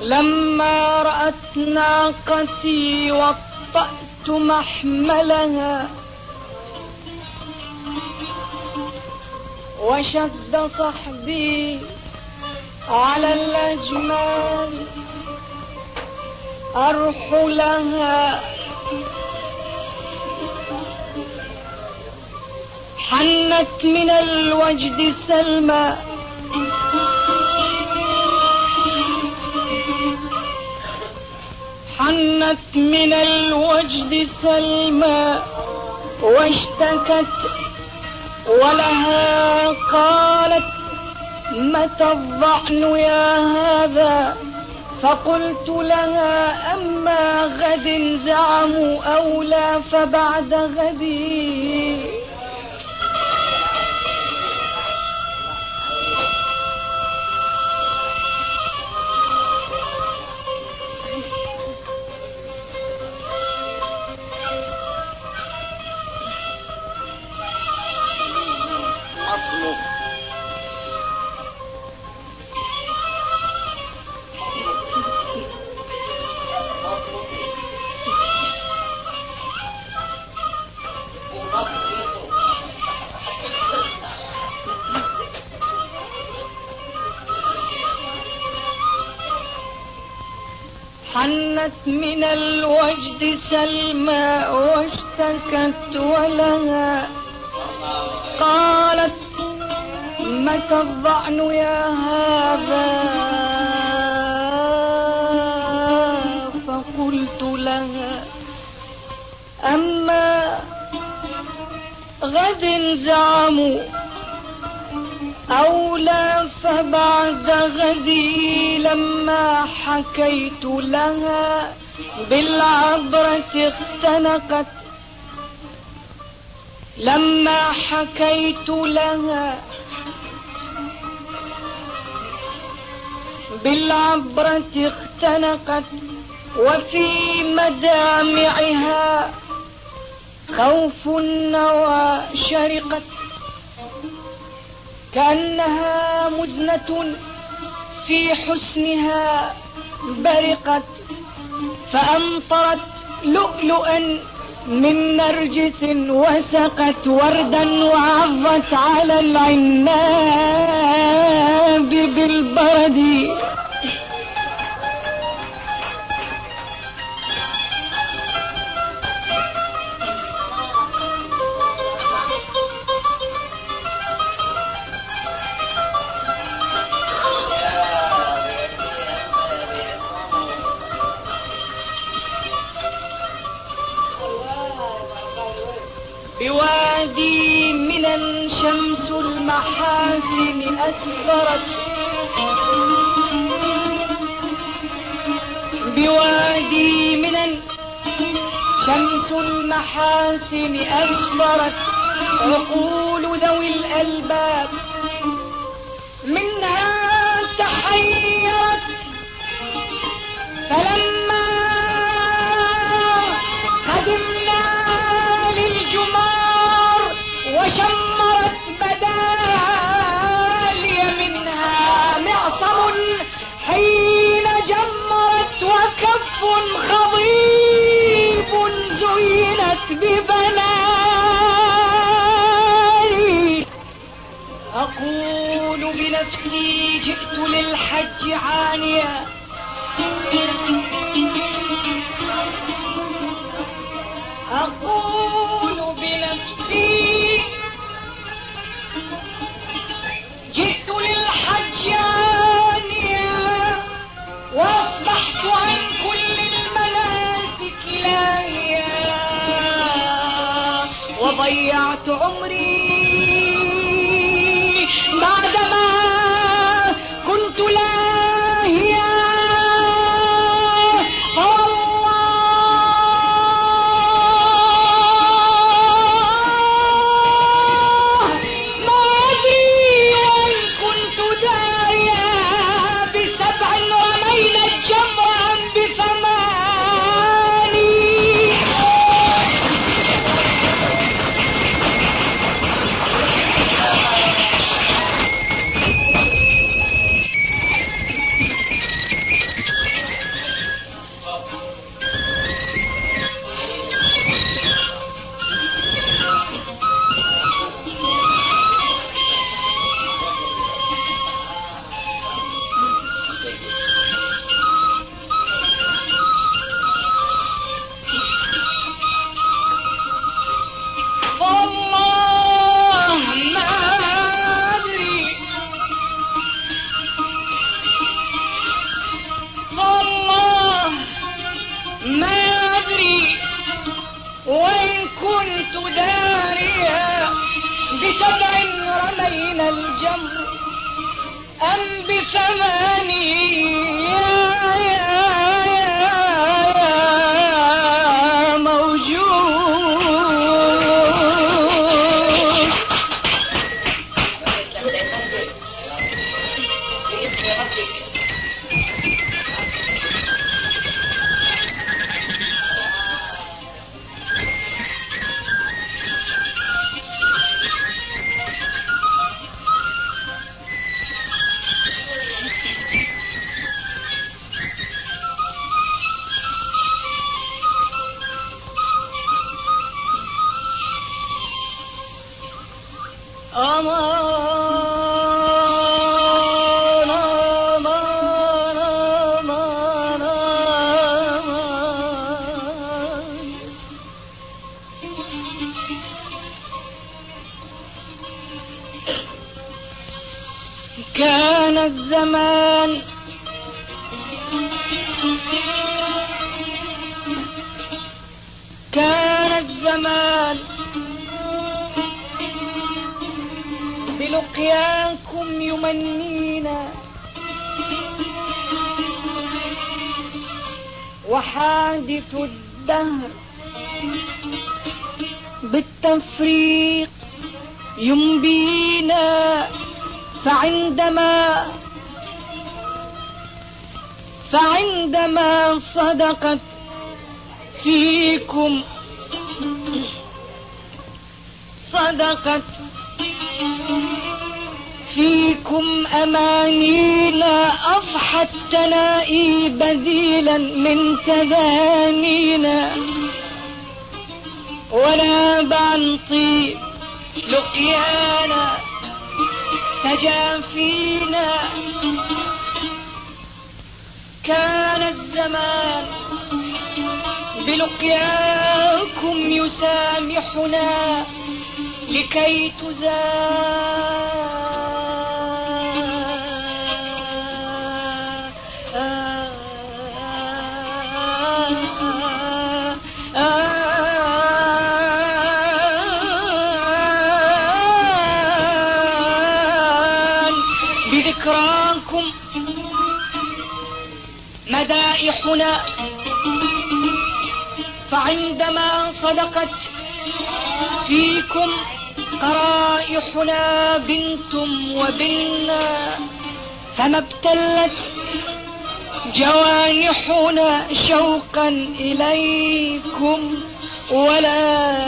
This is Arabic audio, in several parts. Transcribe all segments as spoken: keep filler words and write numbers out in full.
لما رأت ناقتي وطأت محملها وشد صحبي على الأجمال أرحلها حنت من الوجد سلمى حنت من الوجد سلمى واشتكت ولها قالت متى الظعن يا هذا؟ فقلت لها أما غد زعموا أولى فبعد غدي. حنت من الوجد سلمى واشتكت ولها قالت متى الظعن يا هذا؟ فقلت لها أما غد زعموا أولى فبعد غدي. لما حكيت لها بالعبرة اختنقت لما حكيت لها بالعبرة اختنقت وفي مدامعها خوف النوى شرقت كأنها مزنة في حسنها برقت فأمطرت لؤلؤا من نرجس وسقت وردا وعظت على العناب بالبرد. بوادي منى شمس المحاسن أسفرت بوادي منى شمس المحاسن أسفرت عقول ذوي الألباب منها تحيرت فلما قدمنا للجمار وشمرت بدالي منها معصم حين جمرت وكف خضيب زينت ببناني. أقول بنفسي جئت للحج عانيا أقول بنفسي جئت للحج عانيا وأصبحت عن كل المناسك لاهيا وضيعت عمري بعدما كنت لاهيا وإن كنت داريا بسبع رمينا الجمر أم بثماني يا يا يا موجود. أمان أمان أمان أمان. كان الزمان كان الزمان بلقياكم يمنينا وحادث الدهر بالتفريق ينبينا. فعندما فعندما صدقت فيكم صدقت فيكم أمانينا أضحت تنائي بديلا من تدانينا. وناب عن طيب لقيانا تجافينا. كان الزمان بلقياكم يسامحنا لكي تزال بذكراكم مدائحنا. فعندما صدقت فيكم قرائحنا بنتم وبنا فما ابتلت جوانحنا شوقا إليكم ولا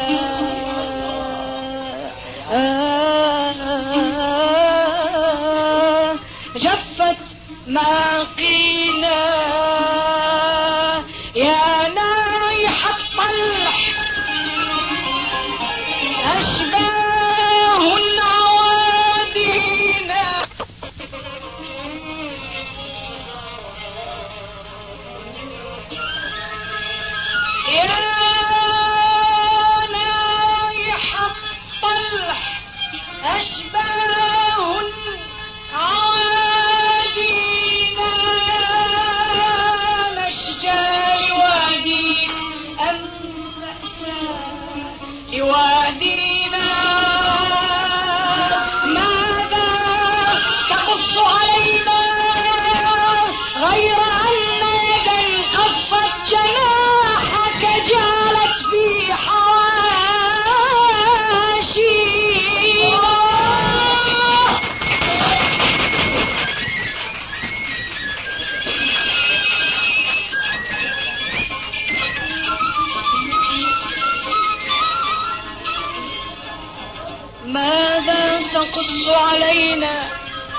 جفت ماقينا. يا نايح الطلح أشباه العوادينا. يا نايح الطلح أشباه العوادينا. مشجى لوادي أم مأسى لوادينا. ماذا تقص علينا غير أن يدا قصت جناحك جالت في حواشينا. ماذا تقص علينا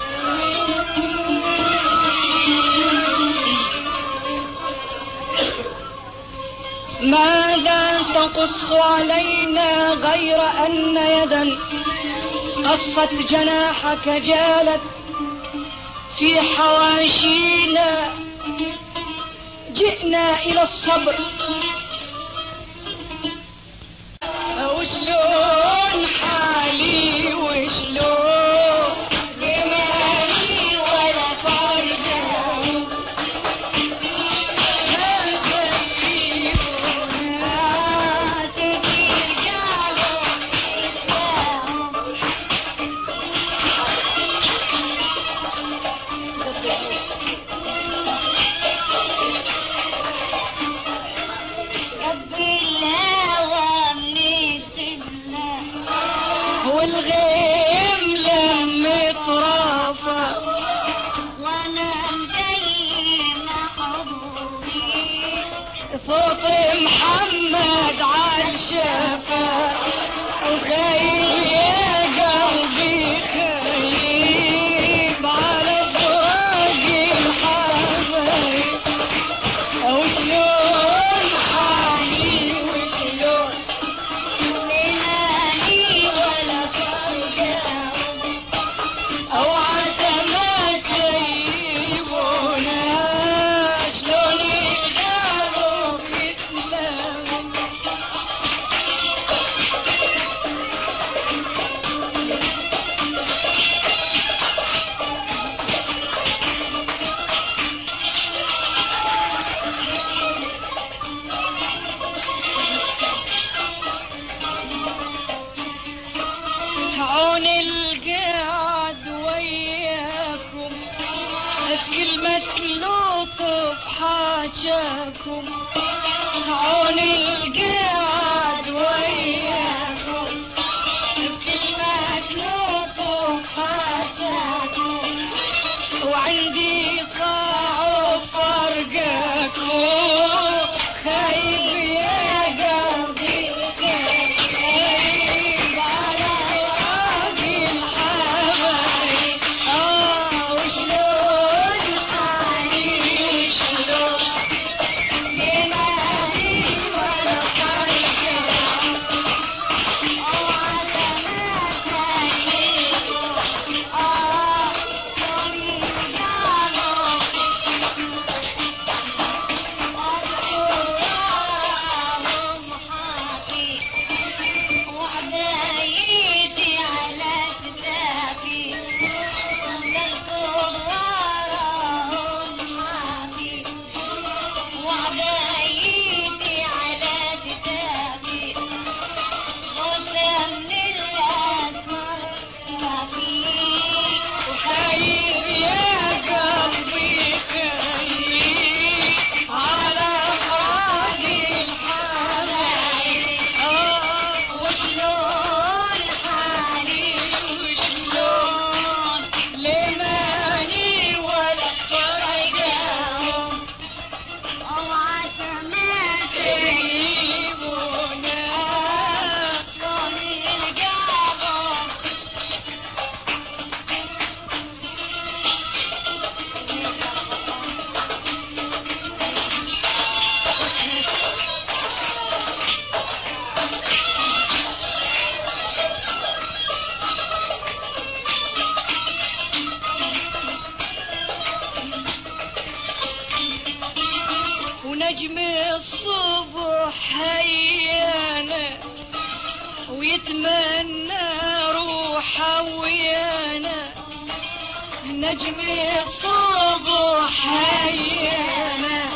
ماذا تقص علينا غير أن يدا قصت جناحك جالت في حواشينا. جئنا إلى الصبر. وشلون حالي وشلون جمالي ولا فارقة ما سيبنا تدري حاجاكم عون القعد وياكم بكلمة نطق حاجاكم وعندي صعب فرقاكم خايف يا قلبي خايف على وراقي الحبايب اه وشلون حالي وشلون لمالي ولا فرقة اوعى تمثليكم اه صوني خايف يا قلبي خايف على فراقي الحبايب اه وشلون حالي وشلون لماني ولا فرقاهم اوعى تسيبونا صون القلب ونجم الصبح هيانا ويتمنى روحه ويانا نجم الصبح هيانا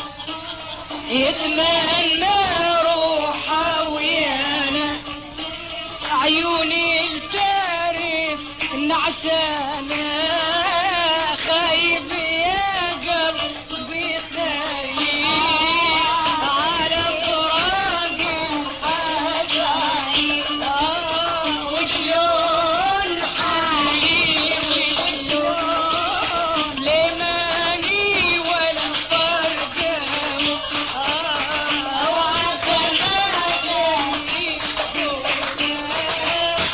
يتمنى روحه ويانا عيوني التعرف نعسانة خايب يا قلبي خايب على فراق الحبايب آه وشلون حالي وشلون لماني ولا فرقاهم آه اوعى تمثليكم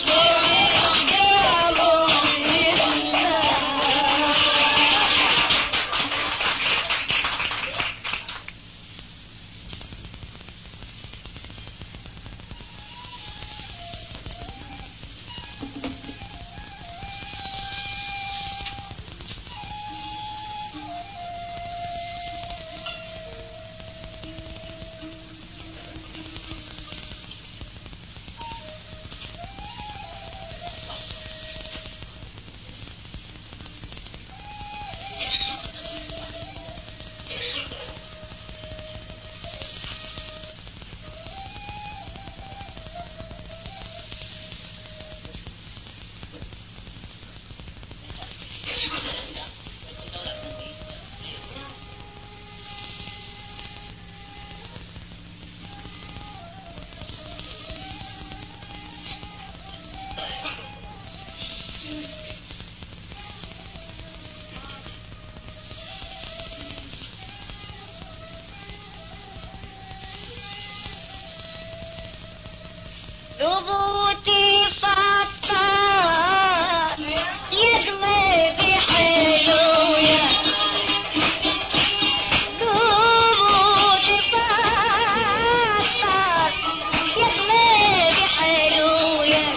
ضبوطي فطار يغلي بحلوية ضبوطي فطار يغلي بحلوية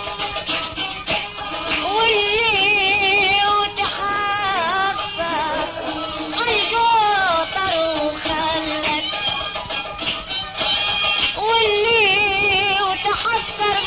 واللي وتحفر عالقطر وخلت واللي وتحفر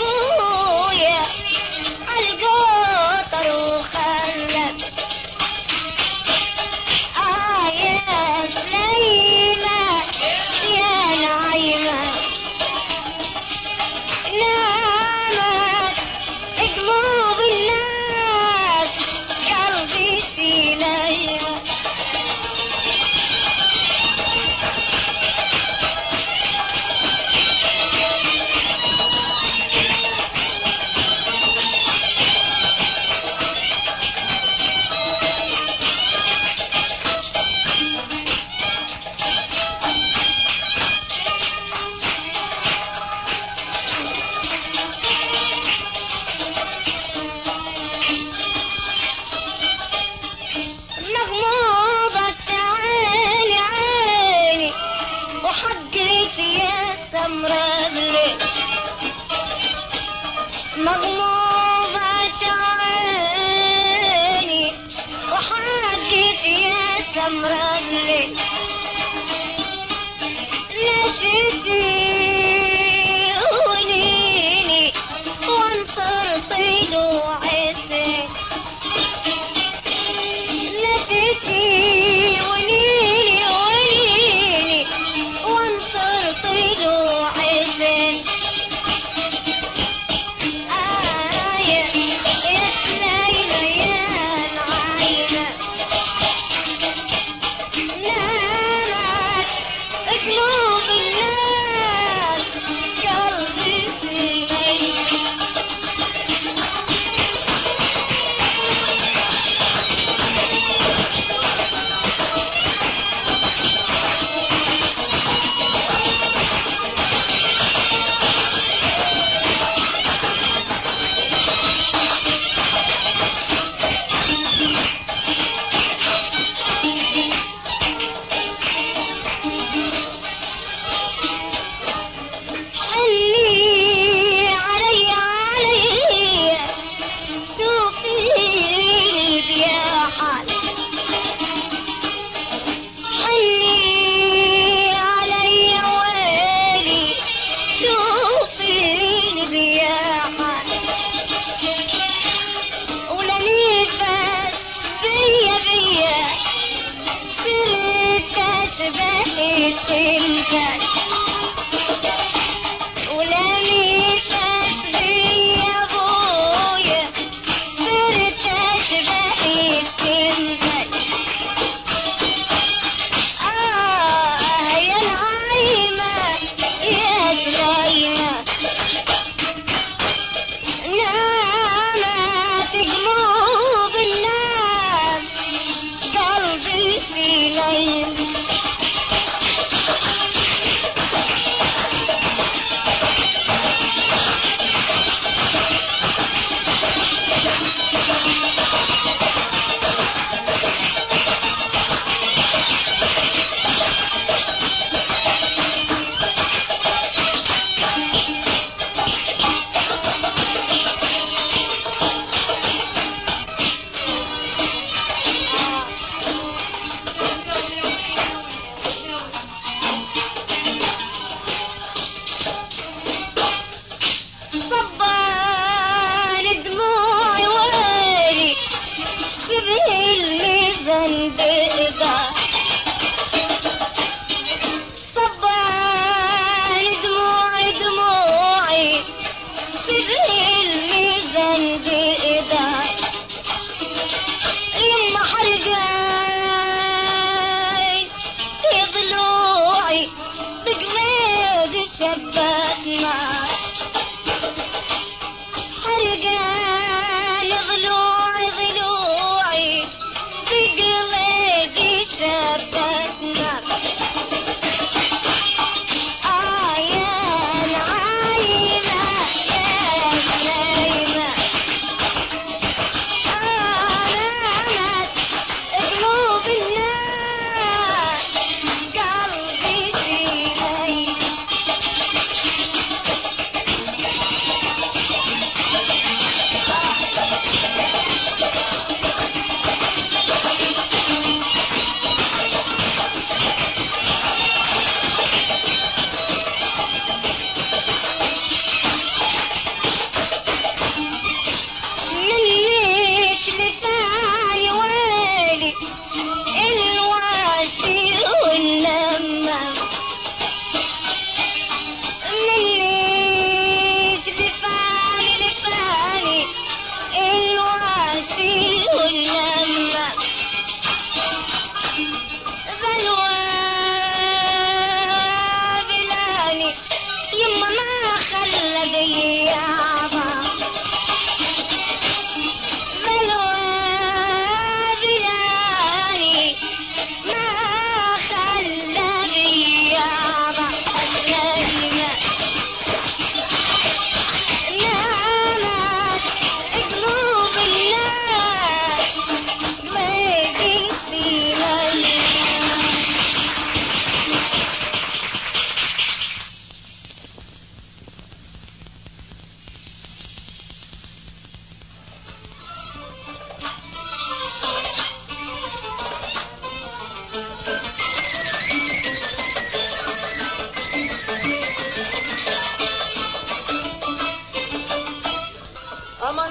أمان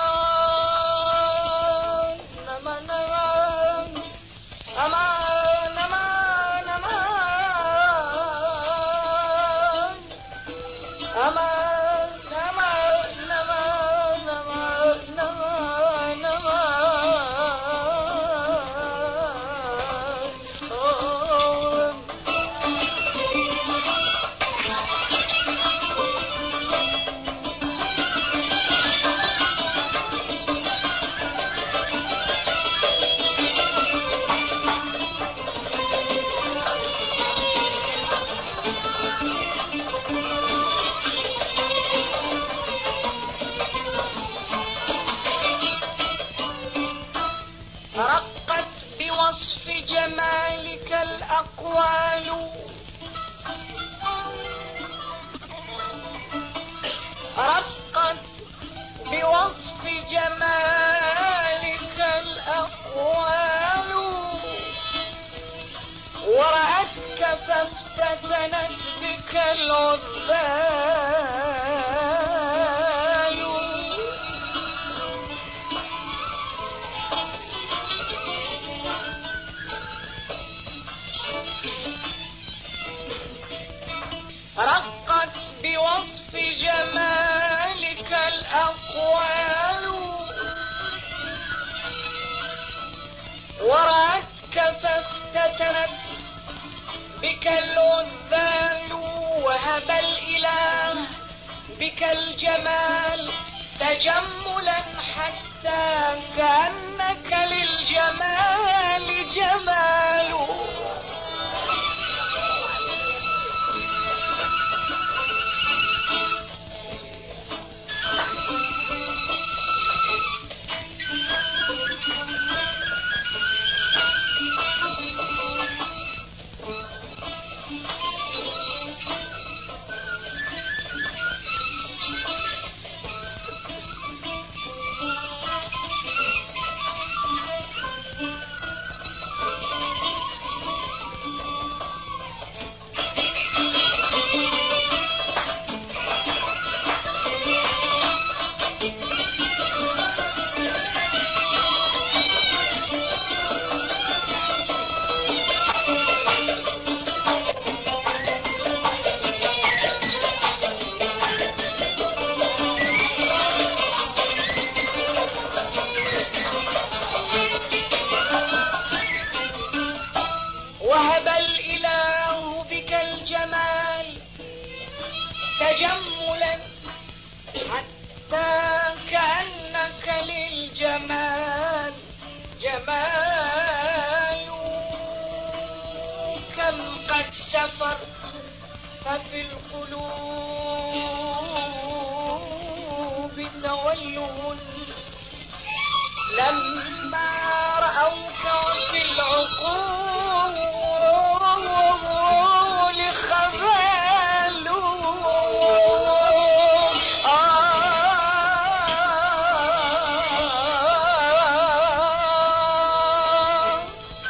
أمان أمان أمان أمان أمان أمان أمان أمان أمان أمان رقت بوصف جمالك الأقوال رقت بوصف جمالك الأقوال ورأتك فافتتنت بك العذال رقت بوصف جمالك الأقوال ورأتك فافتتنت بك العذال وهب الإله بك الجمال تجملا حتى كأنك للجمال جمال وهب الإله بك الجمال تجملا حتى كأنك للجمال جمال كم قد سفر ففي القلوب تولون لما رأوك في العقول خذلوا آه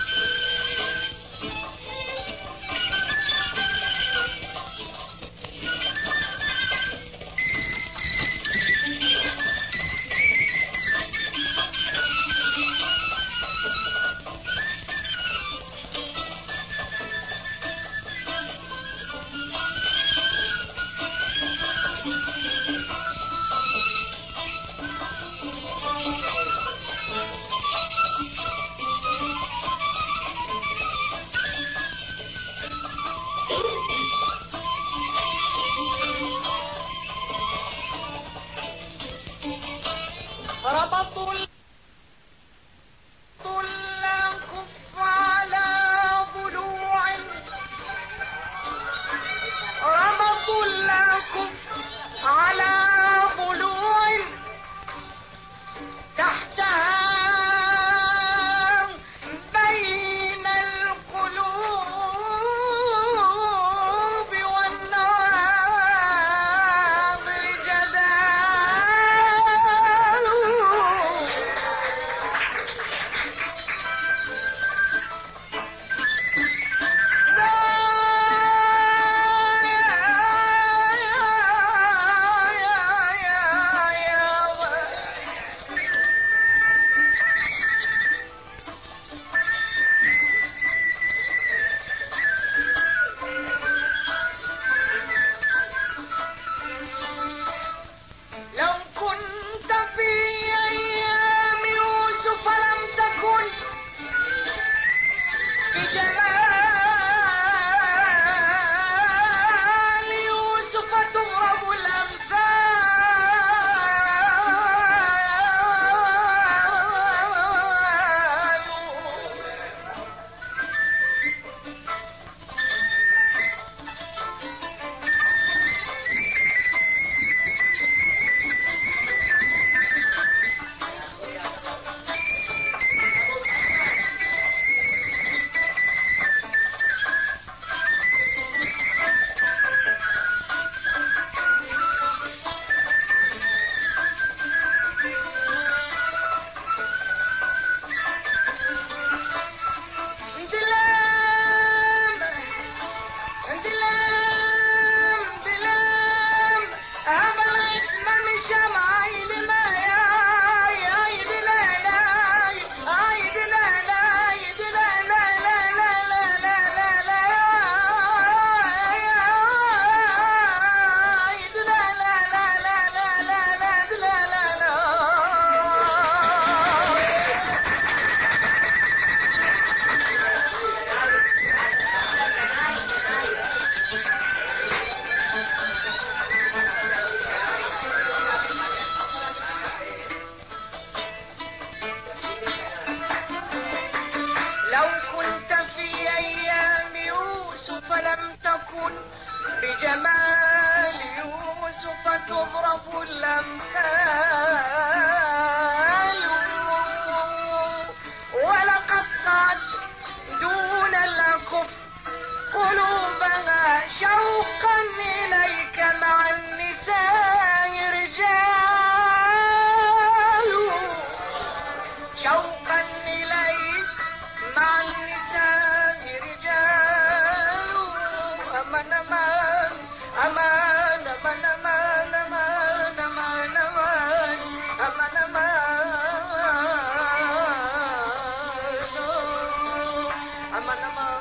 ربطوا الكف على ضلوع ربطوا الكف على ضلوع تحتها بين القلوب والنوامر جدال سوف تضرب الأمثال ولقد قعت دون الكفر قلوبها شوقا إليك مع النساء رجال شوقا إليك مع النساء رجال أمان أمان أمان أمان أمان أمان أمان أمان أمان أمان أمان أمان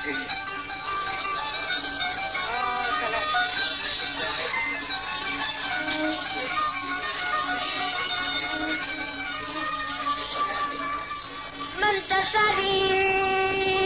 اه سلام. ما انت سليم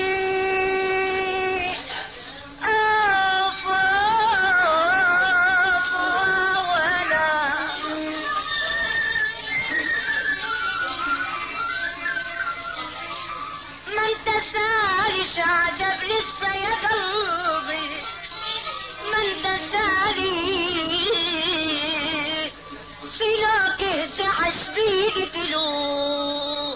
عجب لسه يا قلبي ما انت سالي في لوكة عشبيك تلوم